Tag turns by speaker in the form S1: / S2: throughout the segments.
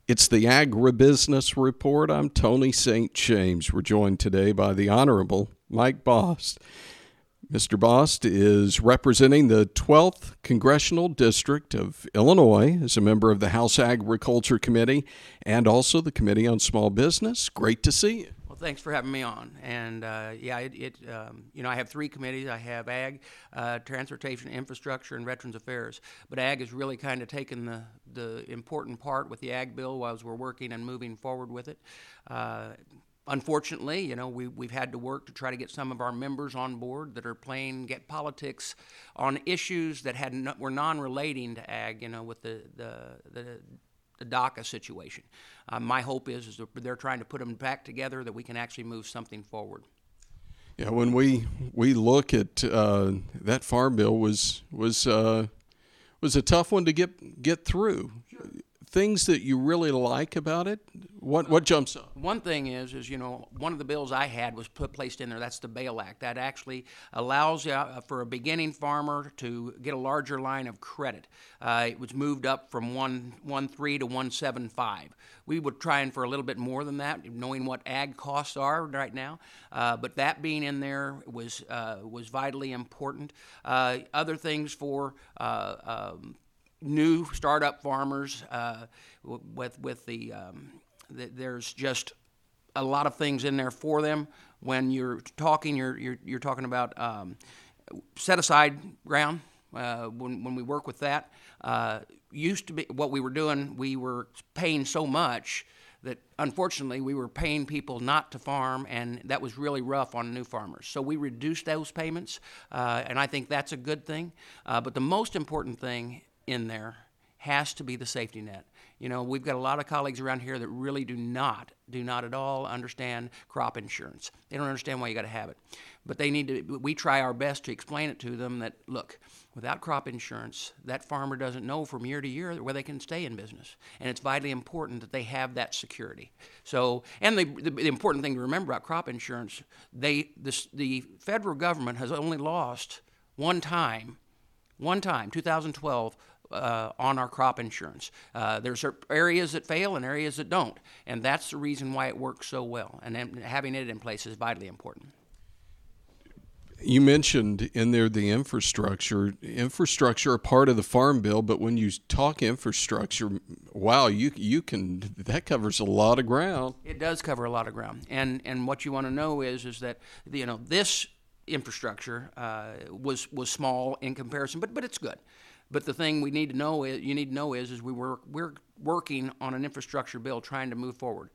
S1: It's the Agribusiness Report. I'm Tony St. James. We're joined today by the Honorable Mike Bost. Mr. Bost is representing the 12th Congressional District of Illinois as a member of the House Agriculture Committee and also the Committee on Small Business. Great to see you.
S2: Well, thanks for having me on. And I have three committees. I have Ag, Transportation, Infrastructure, and Veterans Affairs. But Ag has really kind of taken the important part with the Ag bill as we're working and moving forward with it. Unfortunately, we've had to work to try to get some of our members on board that are playing get politics on issues that were non-relating to Ag, with the DACA situation. My hope is that they're trying to put them back together, that we can actually move something forward.
S1: Yeah, when we look at that farm bill was a tough one to get through. Sure. Things that you really like about it, what jumps up?
S2: One thing is one of the bills I had was placed in there. That's the Bail Act. That actually allows for a beginning farmer to get a larger line of credit. It was moved up from 1.13 to 1.75. We were trying for a little bit more than that, knowing what ag costs are right now. But that being in there was vitally important. Other things for new startup farmers there's just a lot of things in there for them. When you're talking about set aside ground. When we work with that, used to be what we were doing. We were paying so much that unfortunately we were paying people not to farm, and that was really rough on new farmers. So we reduced those payments, and I think that's a good thing. But the most important thing in there has to be the safety net. We've got a lot of colleagues around here that really do not at all understand crop insurance. They don't understand why you got to have it. But we try our best to explain it to them that, look, without crop insurance, that farmer doesn't know from year to year where they can stay in business. And it's vitally important that they have that security. So, and the important thing to remember about crop insurance, the federal government has only lost one time, 2012, on our crop insurance. There's areas that fail and areas that don't, and that's the reason why it works so well, and then having it in place is vitally important.
S1: You mentioned in there the infrastructure a part of the farm bill, but when you talk infrastructure, wow, that covers a lot of ground.
S2: It does cover a lot of ground, and what you want to know is that this infrastructure was small in comparison, but it's good. But the thing you need to know is we're working on an infrastructure bill trying to move forward.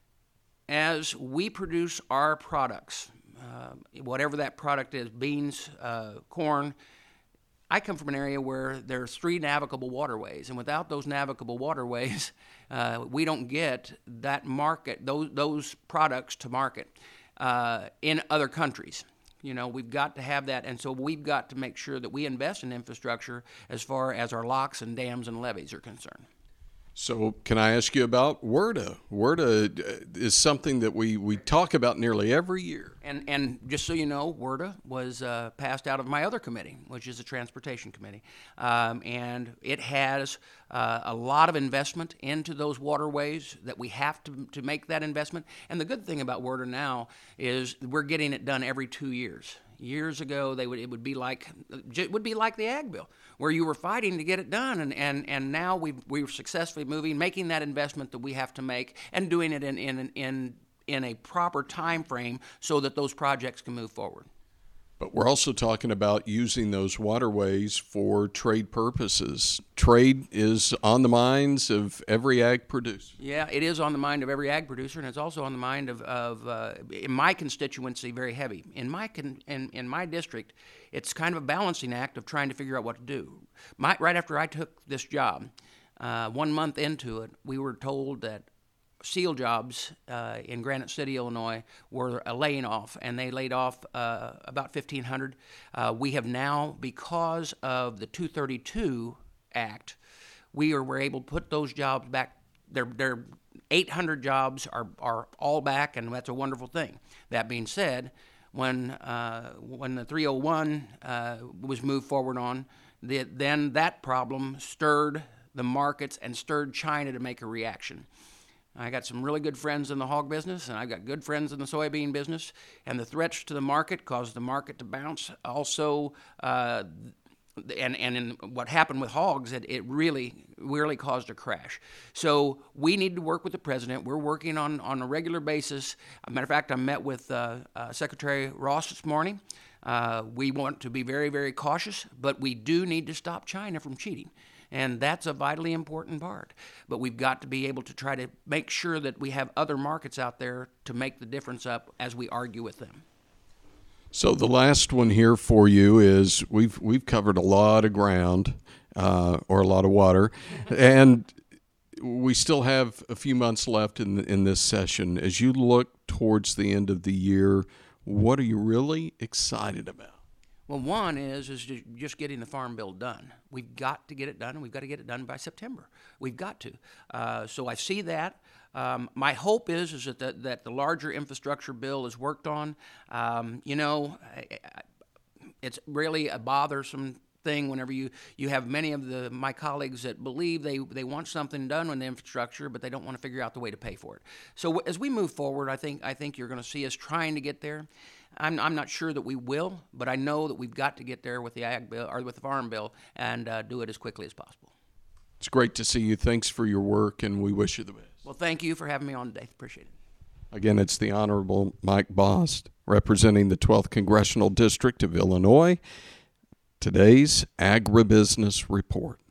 S2: As we produce our products, whatever that product is, beans, corn, I come from an area where there's 3 navigable waterways, and without those navigable waterways, we don't get that market, those products to market in other countries. We've got to have that, and so we've got to make sure that we invest in infrastructure as far as our locks and dams and levees are concerned.
S1: So can I ask you about WRDA? WRDA is something that we talk about nearly every year.
S2: And just so you know, WRDA was passed out of my other committee, which is the Transportation Committee. And it has a lot of investment into those waterways that we have to make that investment. And the good thing about WRDA now is we're getting it done every 2 years. Years ago, it would be like the Ag bill, where you were fighting to get it done, and now we're successfully making that investment that we have to make, and doing it in a proper time frame so that those projects can move forward.
S1: But we're also talking about using those waterways for trade purposes. Trade is on the minds of every ag producer.
S2: Yeah, it is on the mind of every ag producer, and it's also on the mind of in my constituency, very heavy. In my district, it's kind of a balancing act of trying to figure out what to do. Right after I took this job, 1 month into it, we were told that seal jobs in Granite City, Illinois, were laying off, and they laid off about 1,500. We have now, because of the 232 Act, we were able to put those jobs back. Their 800 jobs are all back, and that's a wonderful thing. That being said, when the 301 was moved forward on, then that problem stirred the markets and stirred China to make a reaction. I got some really good friends in the hog business, and I've got good friends in the soybean business, and the threats to the market caused the market to bounce. Also, and in what happened with hogs, it really caused a crash. So we need to work with the president. We're working on a regular basis. As a matter of fact, I met with Secretary Ross this morning. We want to be very, very cautious, but we do need to stop China from cheating. And that's a vitally important part. But we've got to be able to try to make sure that we have other markets out there to make the difference up as we argue with them.
S1: So the last one here for you is we've covered a lot of ground or a lot of water, and we still have a few months left in this session. As you look towards the end of the year, what are you really excited about?
S2: Well, one is just getting the Farm Bill done. We've got to get it done, and we've got to get it done by September. We've got to. So I see that. My hope is that the larger infrastructure bill is worked on. It's really a bothersome thing whenever you have many of my colleagues that believe they want something done with the infrastructure, but they don't want to figure out the way to pay for it. So as we move forward, I think you're going to see us trying to get there. I'm not sure that we will, but I know that we've got to get there with the Ag Bill or with the Farm Bill and do it as quickly as possible.
S1: It's great to see you. Thanks for your work, and we wish you the best.
S2: Well, thank you for having me on today. Appreciate it.
S1: Again, it's the Honorable Mike Bost, representing the 12th Congressional District of Illinois. Today's Agribusiness Report.